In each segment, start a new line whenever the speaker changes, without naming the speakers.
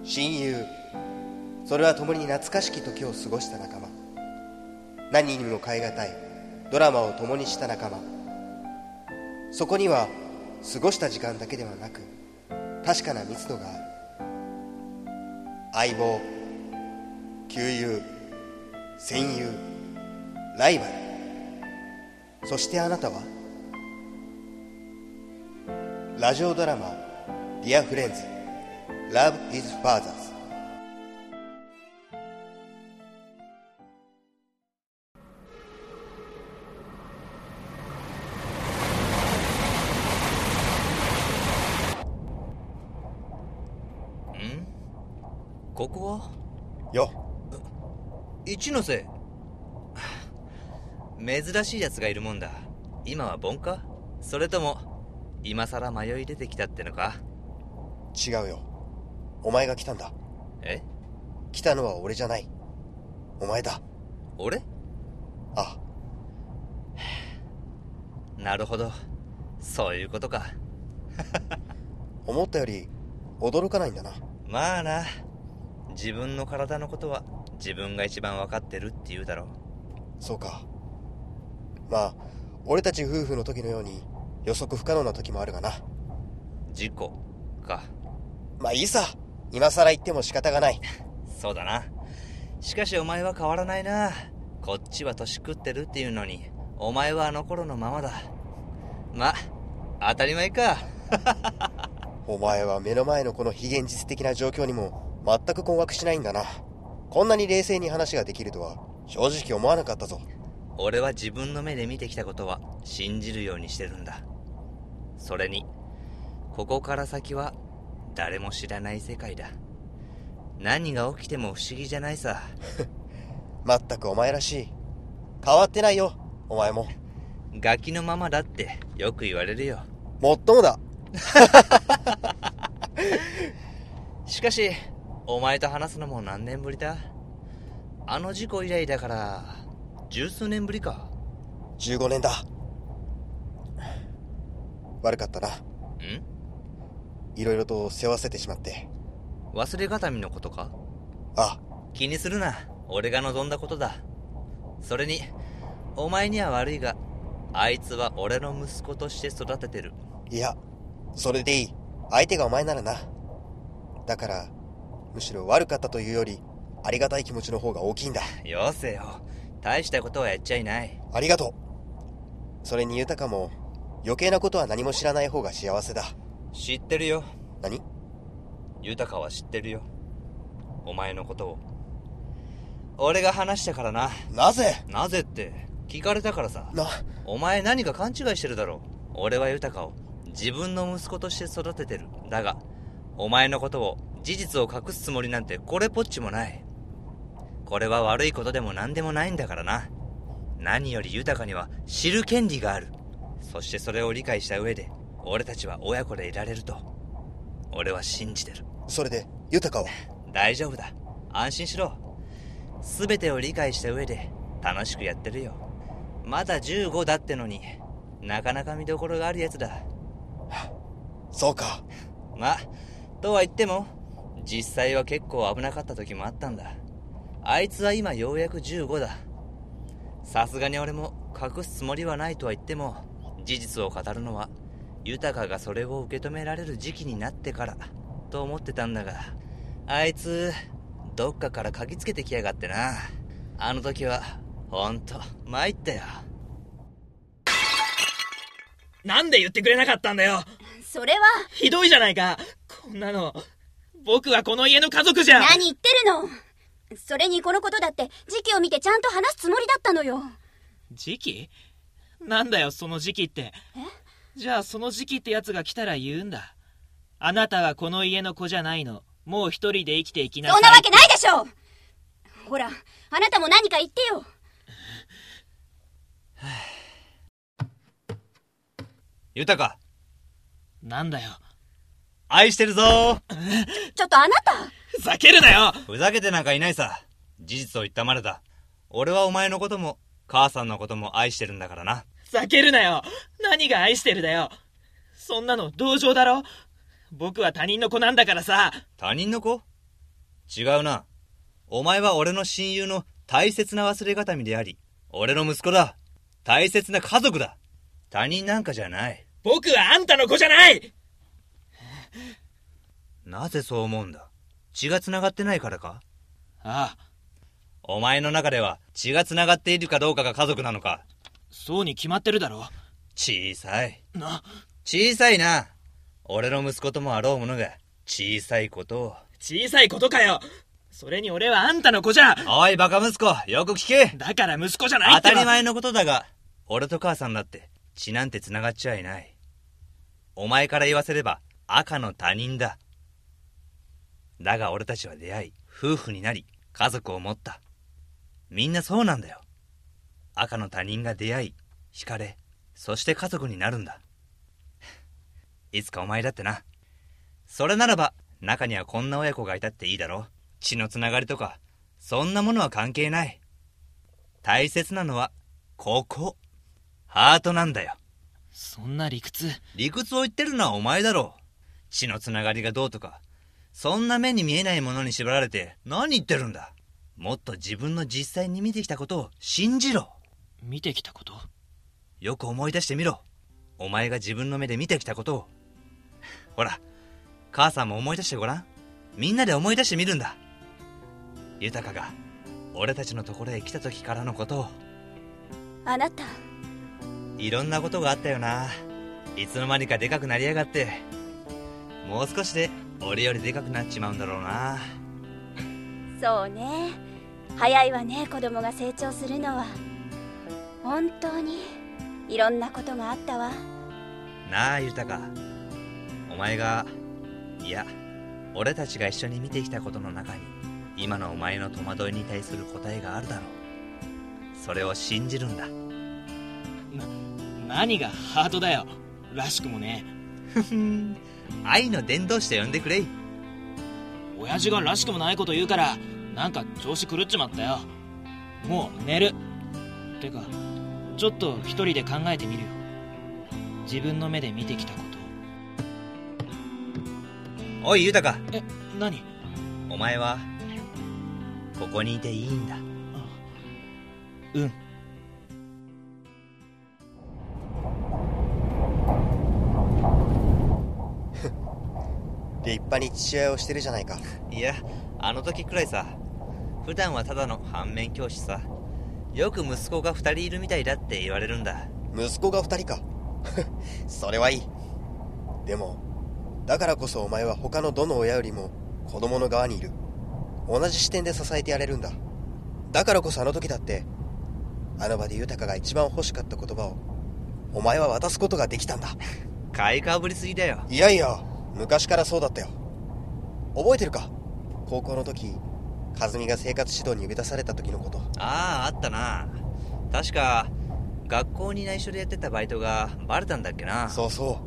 親友、それは共に懐かしき時を過ごした仲間。何にも代え難いドラマを共にした仲間。そこには過ごした時間だけではなく確かな密度がある。相棒、旧友、戦友、ライバル、そしてあなたは。ラジオドラマ「ディアフレンズ Love is Fathers」。
ここは
よ、
一ノ瀬。珍しいやつがいるもんだ。今は盆か？それとも今さら迷い出てきたってのか？
違うよ。お前が来たんだ。
え？
来たのは俺じゃない。お前だ。
俺？
あ
あ。なるほど、そういうことか。
思ったより驚かないんだな。
まあな、自分の体のことは自分が一番分かってるって言うだろう。
そうか。まあ俺たち夫婦の時のように予測不可能な時もあるがな。
事故か。
まあいいさ、今さら言っても仕方がない。
そうだな。しかしお前は変わらないな。こっちは年食ってるっていうのにお前はあの頃のままだ。ま、当たり前か。
お前は目の前のこの非現実的な状況にも全く困惑しないんだな。こんなに冷静に話ができるとは正直思わなかったぞ。
俺は自分の目で見てきたことは信じるようにしてるんだ。それにここから先は誰も知らない世界だ。何が起きても不思議じゃないさ。
まったくお前らしい。変わってないよ、お前も。
ガキのままだってよく言われるよ。
もっともだ。
しかしお前と話すのも何年ぶりだ？あの事故以来だから十数年ぶりか。
15年だ。悪かったな。いろいろと背負わせてしまって。
忘れがたみのことか？
あ、
気にするな。俺が望んだことだ。それにお前には悪いが、あいつは俺の息子として育ててる。
いや、それでいい。相手がお前ならな。だからむしろ悪かったというよりありがたい気持ちの方が大きいんだ。
よせよ、大したことはやっちゃいない。
ありがとう。それに豊も余計なことは何も知らない方が幸せだ。
知ってるよ。
何？
豊は知ってるよ、お前のことを。俺が話したからな。
なぜ？
なぜって聞かれたからさ。お前何か勘違いしてるだろう。俺は豊を自分の息子として育ててる。だがお前のことを、事実を隠すつもりなんてこれっぽっちもない。これは悪いことでも何でもないんだからな。何より豊には知る権利がある。そしてそれを理解した上で俺たちは親子でいられると俺は信じてる。
それで豊は？
大丈夫だ、安心しろ。全てを理解した上で楽しくやってるよ。まだ15だってのになかなか見どころがあるやつだ。
そうか。
まあとは言っても実際は結構危なかった時もあったんだ。あいつは今ようやく15だ。さすがに俺も隠すつもりはないとは言っても、事実を語るのは豊がそれを受け止められる時期になってからと思ってたんだが、あいつどっかから嗅ぎつけてきやがってな。あの時はほんと参ったよ。
なんで言ってくれなかったんだよ。
それは
ひどいじゃないか。こんなの僕はこの家の家族じゃ。
何言ってるの。それにこのことだって時期を見てちゃんと話すつもりだったのよ。
時期？なんだよその時期って。じゃあその時期ってやつが来たら言うんだ。あなたはこの家の子じゃないの。もう一人で生きていきなさい。
そんなわけないでしょ。ほら、あなたも何か言ってよ。
豊、
なんだよ。
愛してるぞ。
ちょっとあなた、
ふざけるなよ。
ふざけてなんかいないさ。事実を言ったまでだ。俺はお前のことも母さんのことも愛してるんだからな。
ふざけるなよ。何が愛してるだよ。そんなの同情だろ。僕は他人の子なんだからさ。
他人の子？ 違うな。お前は俺の親友の大切な忘れ形見であり、俺の息子だ。大切な家族だ。他人なんかじゃない。
僕はあんたの子じゃない。
なぜそう思うんだ？血が繋がってないからか？
ああ。
お前の中では血が繋がっているかどうかが家族なのか？
そうに決まってるだろ。
小さい。
小
さいな。俺の息子ともあろうものが小さいことを。
小さいことかよ。それに俺はあんたの子じゃ。
おいバカ息子、よく聞け。
だから息子じゃないって。
当たり前のことだが、俺と母さんだって血なんて繋がっちゃいない。お前から言わせれば赤の他人だ。だが俺たちは出会い、夫婦になり、家族を持った。みんなそうなんだよ。赤の他人が出会い、惹かれ、そして家族になるんだ。いつかお前だってな。それならば中にはこんな親子がいたっていいだろう。血のつながりとかそんなものは関係ない。大切なのはここ、ハートなんだよ。
そんな理屈
を言ってるのはお前だろう。血のつながりがどうとか、そんな目に見えないものに縛られて何言ってるんだ。もっと自分の実際に見てきたことを信じろ。
見てきたこと？
よく思い出してみろ。お前が自分の目で見てきたことを。ほら、母さんも思い出してごらん。みんなで思い出してみるんだ。豊が俺たちのところへ来た時からのことを。
あなた、
いろんなことがあったよな。いつの間にかでかくなりやがって。もう少しで俺よりでかくなっちまうんだろうな。
そうね。早いわね、子供が成長するのは。本当にいろんなことがあったわ。
なあ豊、お前が、いや俺たちが一緒に見てきたことの中に今のお前の戸惑いに対する答えがあるだろう。それを信じるんだ。
何がハートだよ。らしくもね。
愛の伝道師と呼んでくれい。
親父がらしくもないこと言うからなんか調子狂っちまったよ。もう寝る。てかちょっと一人で考えてみるよ。自分の目で見てきたこと。
おい豊、
何？
お前はここにいていいんだ。
うん。
立派に父親をしてるじゃないか。
いや、あの時くらいさ。普段はただの反面教師さ。よく息子が2人いるみたいだって言われるんだ。
息子が2人か。それはいい。でもだからこそお前は他のどの親よりも子供の側にいる。同じ視点で支えてやれるんだ。だからこそあの時だってあの場で豊が一番欲しかった言葉をお前は渡すことができたんだ。
買いかぶりすぎだよ。
いやいや、昔からそうだったよ。覚えてるか？高校の時和美が生活指導に呼び出された時のこと。
あったな。確か学校に内緒でやってたバイトがバレたんだっけな。
そうそう。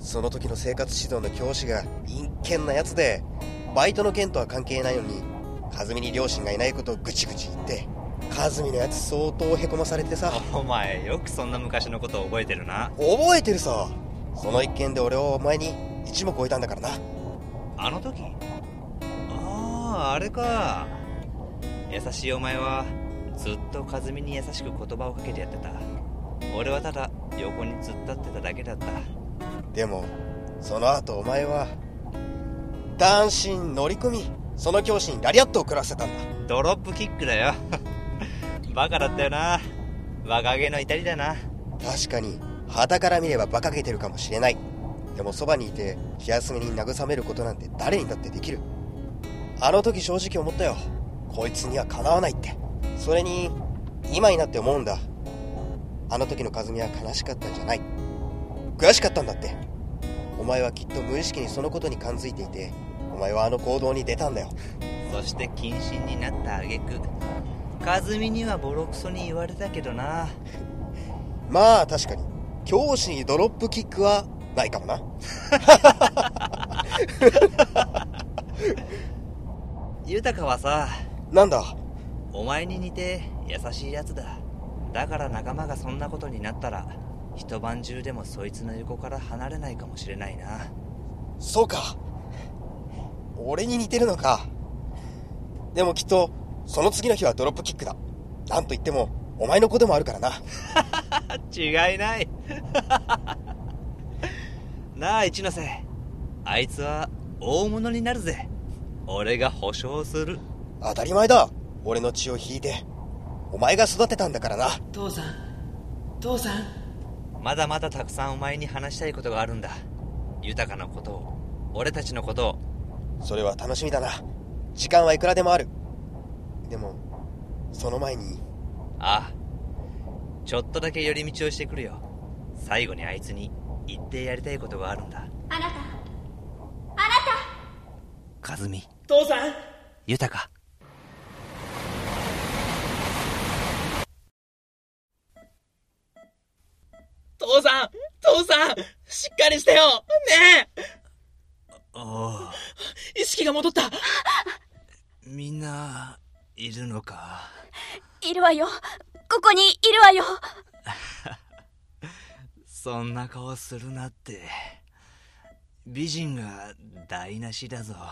その時の生活指導の教師が陰険なやつで、バイトの件とは関係ないのに和美に両親がいないことをぐちぐち言って、和美のやつ相当へこまされてさ。
お前よくそんな昔のことを覚えてるな。
覚えてるさ。その一件で俺はお前に一目置いたんだからな。
あの時？あれか。優しいお前はずっと和美に優しく言葉をかけてやってた。俺はただ横に突っ立ってただけだった。
でもその後お前は男子に乗り込み、その教師にラリアットを食らせたんだ。
ドロップキックだよ。バカだったよな。若気の至りだな。
確かに傍から見れば馬鹿げてるかもしれない。でもそばにいて気休めに慰めることなんて誰にだってできる。あの時正直思ったよ。こいつにはかなわないって。それに今になって思うんだ。あの時の和美は悲しかったんじゃない、悔しかったんだって。お前はきっと無意識にそのことに感づいていて、お前はあの行動に出たんだよ。
そして謹慎になった挙句、和美にはボロクソに言われたけどな。
まあ確かに教師にドロップキックはないかもな。
豊はさ、
なんだ？
お前に似て優しいやつだ。だから仲間がそんなことになったら一晩中でもそいつの横から離れないかもしれないな。
そうか、俺に似てるのか。 でもきっとその次の日はドロップキックだ。なんといってもお前の子でもあるからな。
違いないなあ一ノ瀬、あいつは大物になるぜ。俺が保証する。
当たり前だ。俺の血を引いてお前が育てたんだからな。
父さん。
まだまだたくさんお前に話したいことがあるんだ。豊のことを、俺たちのことを。
それは楽しみだな。時間はいくらでもある。でもその前に。
ああ、ちょっとだけ寄り道をしてくるよ。最後にあいつに言ってやりたいことがあるんだ。
あなた
和美、
父さん。
豊。
父さんしっかりしてよねえ。
おう、
意識が戻った。
みんないるのか。
いるわよ。ここにいるわよ。
そんな顔するなって。美人が台無しだぞ。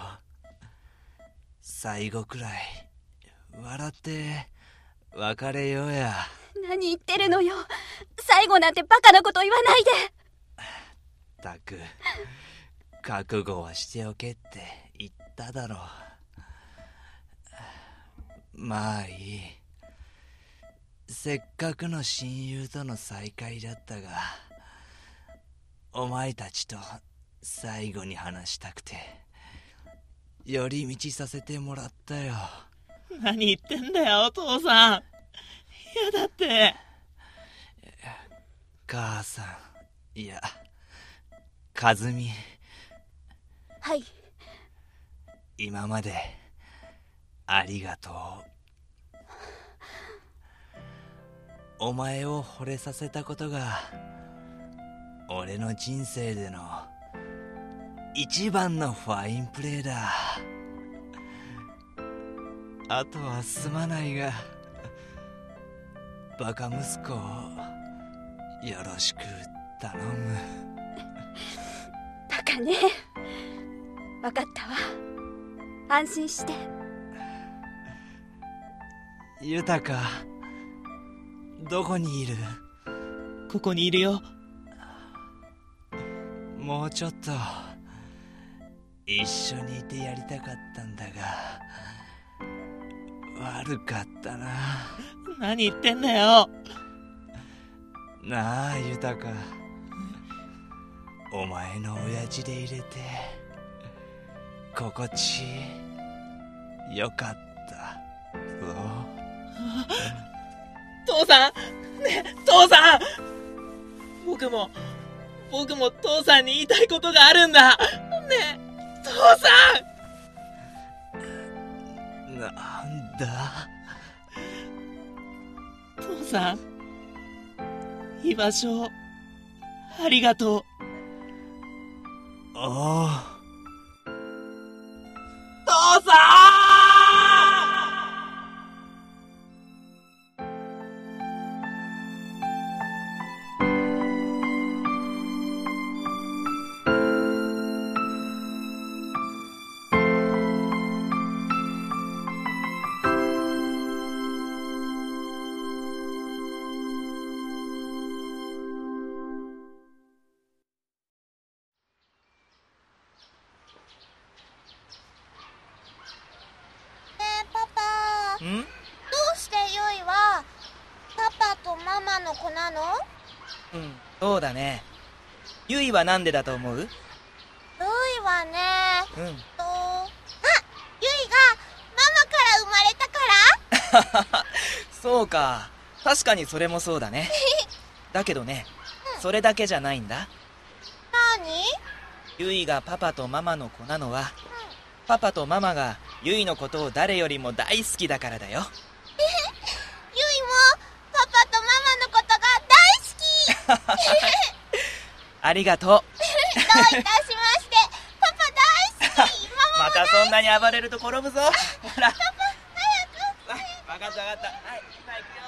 最後くらい笑って別れようや。
何言ってるのよ。最後なんてバカなこと言わないで。
ったく、覚悟はしておけって言っただろう。まあいい。せっかくの親友との再会だったが、お前たちと最後に話したくて寄り道させてもらったよ。
何言ってんだよお父さん。嫌だって。
母さん、いや和美、
はい。
今までありがとう。お前を惚れさせたことが俺の人生での一番のファインプレーだ。あとはすまないが、バカ息子をよろしく頼む。
バカね。わかったわ。安心して。
豊、どこにいる？
ここにいるよ。
もうちょっと一緒にいてやりたかったんだが、悪かったな。
何言ってんだよ。
なあ豊、お前の親父で入れて心地よかったぞ。
父さんねえ父さん。僕も父さんに言いたいことがあるんだ。ねえ父さん。
なんだ
父さん、居場所ありがとう。
おう、
父さ
どうしてゆいはパパとママの子なの？
そうだね。ゆいはなんでだと思う？
ゆいはね、ゆいがママから生まれたから
そうか、確かにそれもそうだね。だけどね、それだけじゃないんだ。
何？
ゆいがパパとママの子なのは、パパとママがゆいのことを誰よりも大好きだからだよ。
ゆいもパパとママのことが大好き
ありがとう。
どういたしまして。パパ大好き。ママ
またそんなに暴れると転ぶぞ。ほら。
パパ早く。
わかった。はい、今行くよ。